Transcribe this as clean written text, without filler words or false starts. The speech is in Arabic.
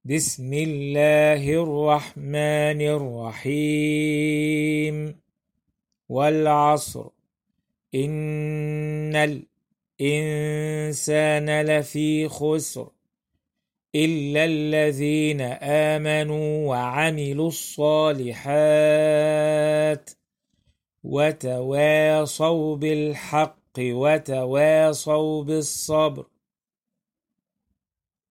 بسم الله الرحمن الرحيم. والعصر إن الإنسان لفي خسر إلا الذين آمنوا وعملوا الصالحات وتواصوا بالحق وتواصوا بالصبر.